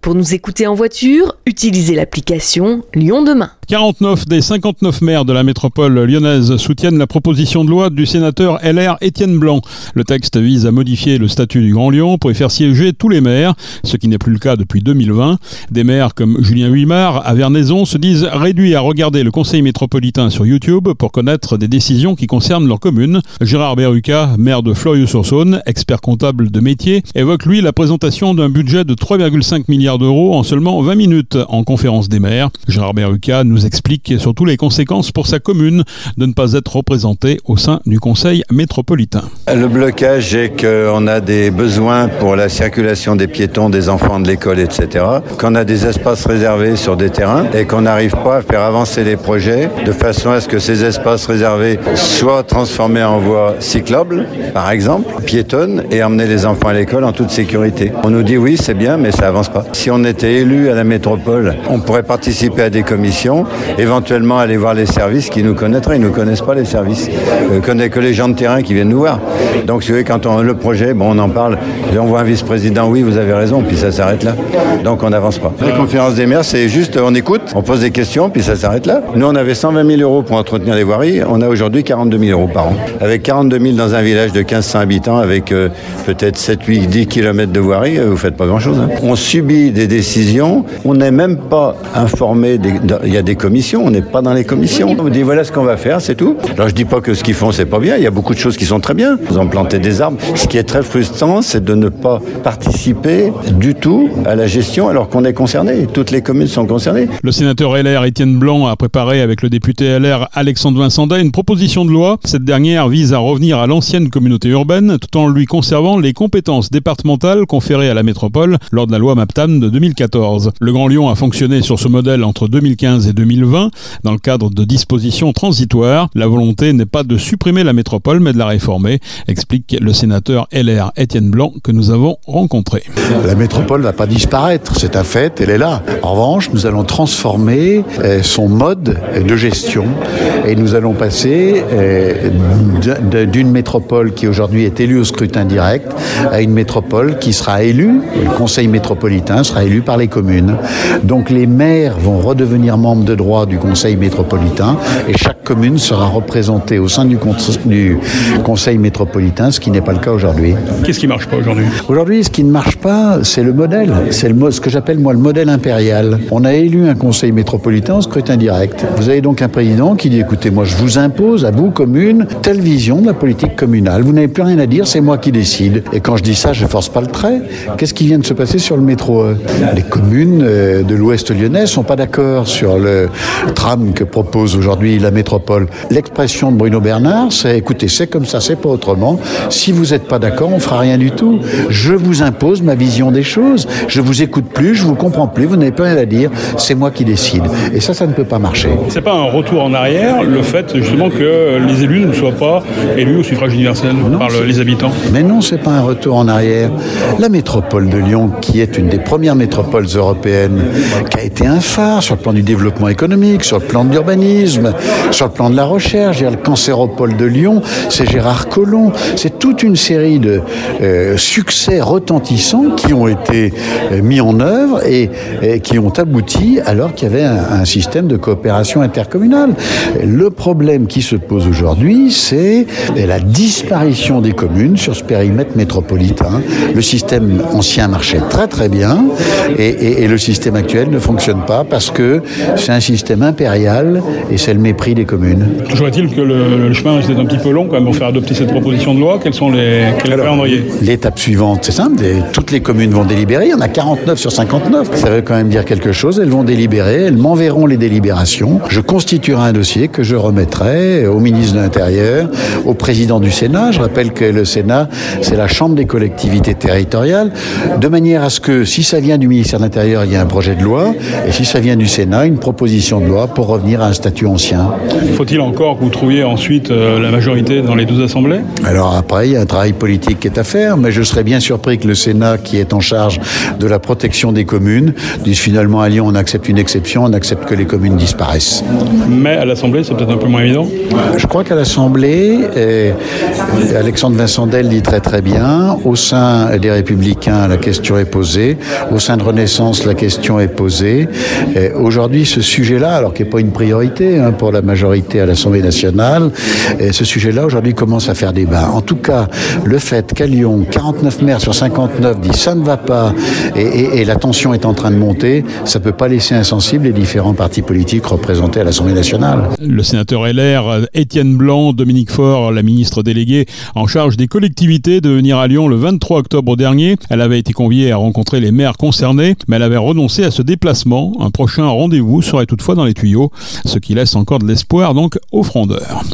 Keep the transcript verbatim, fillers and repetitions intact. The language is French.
Pour nous écouter en voiture, utilisez l'application Lyon Demain. quarante-neuf des cinquante-neuf maires de la métropole lyonnaise soutiennent la proposition de loi du sénateur L R Étienne Blanc. Le texte vise à modifier le statut du Grand Lyon pour y faire siéger tous les maires, ce qui n'est plus le cas depuis deux mille vingt. Des maires comme Julien Huimard à Vernaison se disent réduits à regarder le conseil métropolitain sur YouTube pour connaître des décisions qui concernent leur commune. Gérard Berruca, maire de Fleurieux-sur-Saône, expert comptable de métier, évoque lui la présentation d'un budget de trois virgule cinq milliards d'euros en seulement vingt minutes en conférence des maires. Gérard Berruca nous explique surtout les conséquences pour sa commune de ne pas être représentée au sein du conseil métropolitain. Le blocage est qu'on a des besoins pour la circulation des piétons, des enfants de l'école, et cetera. Qu'on a des espaces réservés sur des terrains et qu'on n'arrive pas à faire avancer les projets de façon à ce que ces espaces réservés soient transformés en voies cyclables, par exemple, piétonnes, et emmener les enfants à l'école en toute sécurité. On nous dit oui, c'est bien, mais ça avance pas. Si on était élu à la métropole, on pourrait participer à des commissions, éventuellement aller voir les services qui nous connaîtraient. Ils ne nous connaissent pas, les services. On connaît que les gens de terrain qui viennent nous voir. Donc, si vous voyez, quand on le projet, bon, on en parle, on voit un vice-président, oui, vous avez raison, puis ça s'arrête là. Donc, on n'avance pas. La conférence des maires, c'est juste, on écoute, on pose des questions, puis ça s'arrête là. Nous, on avait cent vingt mille euros pour entretenir les voiries. On a aujourd'hui quarante-deux mille euros par an. Avec quarante-deux mille dans un village de mille cinq cents habitants, avec euh, peut-être sept, huit, dix kilomètres de voirie, euh, vous faites pas grand-chose. Hein. On subit des décisions, on n'est même pas informé. Des, de, il y a des commissions, on n'est pas dans les commissions. On vous dit voilà ce qu'on va faire, c'est tout. Alors je dis pas que ce qu'ils font c'est pas bien, il y a beaucoup de choses qui sont très bien. Ils ont planté des arbres. Ce qui est très frustrant, c'est de ne pas participer du tout à la gestion alors qu'on est concerné. Toutes les communes sont concernées. Le sénateur L R Étienne Blanc a préparé avec le député L R Alexandre Vincendet une proposition de loi. Cette dernière vise à revenir à l'ancienne communauté urbaine tout en lui conservant les compétences départementales conférées à la métropole lors de la loi MAPTAM de deux mille quatorze. Le Grand Lyon a fonctionné sur ce modèle entre deux mille quinze et deux mille vingt dans le cadre de dispositions transitoires. La volonté n'est pas de supprimer la métropole mais de la réformer, explique le sénateur L R Étienne Blanc que nous avons rencontré. La métropole ne va pas disparaître, c'est un fait, elle est là. En revanche, nous allons transformer euh, son mode de gestion et nous allons passer euh, d'une métropole qui aujourd'hui est élue au scrutin direct à une métropole qui sera élue, le conseil métropolitain sera élu par les communes. Donc les maires vont redevenir membres de droit du conseil métropolitain et chaque commune sera représentée au sein du, con- du conseil métropolitain, ce qui n'est pas le cas aujourd'hui. Qu'est-ce qui ne marche pas aujourd'hui ? Aujourd'hui, ce qui ne marche pas, c'est le modèle. C'est le mo- ce que j'appelle moi le modèle impérial. On a élu un conseil métropolitain au scrutin direct. Vous avez donc un président qui dit écoutez, moi je vous impose à vous, commune, telle vision de la politique communale. Vous n'avez plus rien à dire, c'est moi qui décide. Et quand je dis ça, je ne force pas le trait. Qu'est-ce qui vient de se passer sur le métro ? Les communes de l'Ouest lyonnais ne sont pas d'accord sur le tram que propose aujourd'hui la métropole. L'expression de Bruno Bernard, c'est écoutez, c'est comme ça, c'est pas autrement. Si vous n'êtes pas d'accord, on fera rien du tout. Je vous impose ma vision des choses. Je vous écoute plus, je vous comprends plus, vous n'avez plus rien à dire. C'est moi qui décide. Et ça, ça ne peut pas marcher. C'est pas un retour en arrière, le fait justement que les élus ne soient pas élus au suffrage universel non, par le, les habitants. Mais non, c'est pas un retour en arrière. La métropole de Lyon, qui est une des premières métropoles européennes, qui a été un phare sur le plan du développement économique, sur le plan de l'urbanisme, sur le plan de la recherche. Le cancéropole de Lyon, c'est Gérard Collomb. C'est toute une série de euh, succès retentissants qui ont été euh, mis en œuvre et, et qui ont abouti alors qu'il y avait un, un système de coopération intercommunale. Le problème qui se pose aujourd'hui, c'est la disparition des communes sur ce périmètre métropolitain. Le système ancien marchait très très bien et, et, et le système actuel ne fonctionne pas parce que c'est un système impérial et c'est le mépris des communes. Je vois-t-il que le, le chemin était un petit peu long quand même pour faire adopter cette proposition de loi. Quels sont les, quels Alors, calendriers ? L'étape suivante, c'est simple, toutes les communes vont délibérer, il y en a quarante-neuf sur cinquante-neuf. Ça veut quand même dire quelque chose, elles vont délibérer, elles m'enverront les délibérations. Je constituerai un dossier que je remettrai au ministre de l'Intérieur, au président du Sénat. Je rappelle que le Sénat, c'est la chambre des collectivités territoriales, de manière à ce que si ça vient du ministère de l'Intérieur, il y a un projet de loi, et si ça vient du Sénat, une proposition de loi pour revenir à un statut ancien. Faut-il encore que vous trouviez ensuite euh, la majorité dans les deux assemblées ? Alors après, il y a un travail politique qui est à faire, mais je serais bien surpris que le Sénat, qui est en charge de la protection des communes, dise finalement à Lyon, on accepte une exception, on accepte que les communes disparaissent. Mais à l'Assemblée, c'est peut-être un peu moins évident ? Je crois qu'à l'Assemblée, eh, Alexandre Vincendet dit très très bien, au sein des Républicains, la question est posée. au sein de Renaissance, la question est posée. Et aujourd'hui, ce sujet-là, alors qui n'est pas une priorité hein, pour la majorité à l'Assemblée nationale, et ce sujet-là, aujourd'hui, commence à faire débat. En tout cas, le fait qu'à Lyon, quarante-neuf maires sur cinquante-neuf disent ça ne va pas et, et, et la tension est en train de monter, ça ne peut pas laisser insensibles les différents partis politiques représentés à l'Assemblée nationale. Le sénateur L R, Étienne Blanc, Dominique Faure, la ministre déléguée en charge des collectivités, de venir à Lyon le vingt-trois octobre dernier. Elle avait été conviée à rencontrer les maires concernés, mais elle avait renoncé à ce déplacement. Un prochain rendez-vous serait toutefois dans les tuyaux, ce qui laisse encore de l'espoir donc aux frondeurs.